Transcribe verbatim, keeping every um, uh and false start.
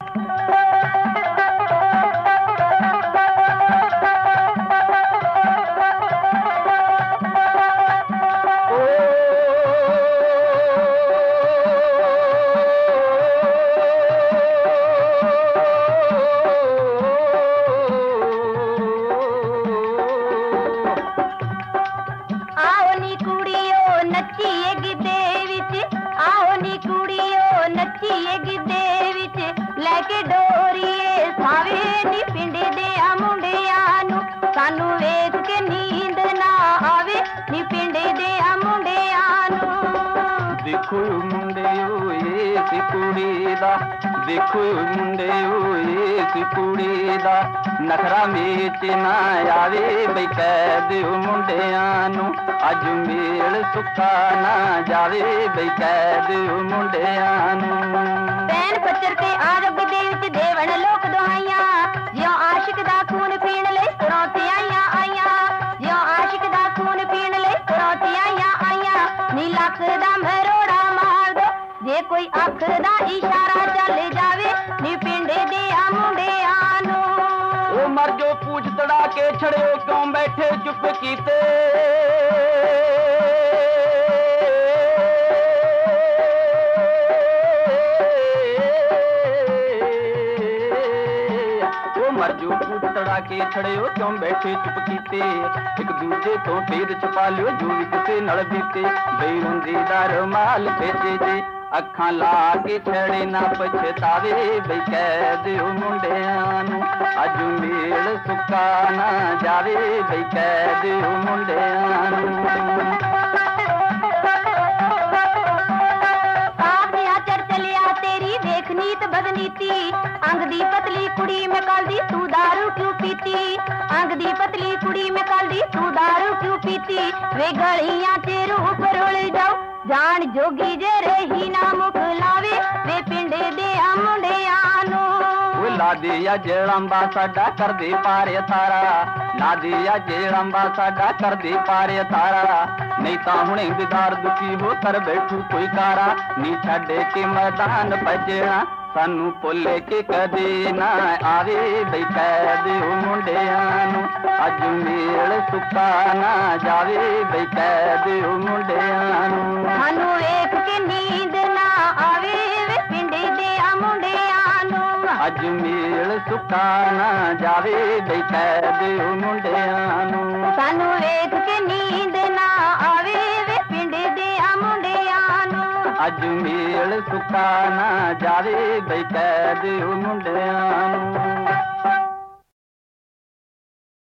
लेके डोरीए सावे नी पिंड दे मुंडियां नू सानू वेख के नींद ना आवे नी पिंड दे मुंडियां नू देखो मुंडियो इस कुड़ी दा देखो मुंडियो इस कुड़ी दा नखरा मेच ना आवे बई कह दिओ मुंडियां नू अज मेल सुक्का ना जावे बई कह दिओ मुंडियां नू पैन पत्थर ते आरग दे विच देवण लोक दुआइयां जियो आशिक दा खून पीण लई सरौते आइयां आइयां जियो आशिक दा खून पीण लई सरौते आइयां आइयां नी लख दा मरोड़ा मार दो जे कोई अख दा इशारा चल जावे नी पिंड दे मुंडियां नू ओ मर जो पूछ तड़ा के छड़ियो क्यों बैठे चुप कीते जो पूछ तड़ा के छड़ियो क्यों बैठे चुप कीते एक दूजे तो भेद छुपा लियो जो भी किसे नल बीते बेरुंदी दर माल भेजे जे अखां ला के छड़े ना पछतावे बई कह दिओ मुंडियां नू अज मेल सुक्का ना जावे बई कह दिओ मुंडियां नू बदनीति अंग दी पतली कुड़ी में कल दी तू दारू क्यों पीती अंग दी पतली कुड़ी में कल दी तू दारू क्यों पीती वे गलियां च रूप रुल जाओ जान जोगी जे रही ना मुख लावे वे पिंड दे मुंडियां नू ला दिया जेड़ंबा साडा कर दे पारे थारा ला दिया जेड़ंबा साडा कर दे पारे थारा नहीं ता हुणे बिदार दुखी हो कर बैठू कोई कारा नी छड़े के मैदान भजना सानू भुल के कदे ना आवे बई कह दिओ मुंडियां नू अज मेल सुक्का ना जावे बई कह दिओ मुंडियां नू सानू वेख के नींद ना आवे वे पिंड दे मुंडियां नू अज मेल सुक्का ना जावे बई कह दिओ मुंडियां नू सानू वेख के नींद ना आवे वे पिंड दे मुंडियां नू अज मेल सुक्का ना जावे बई कह दिओ मुंडियां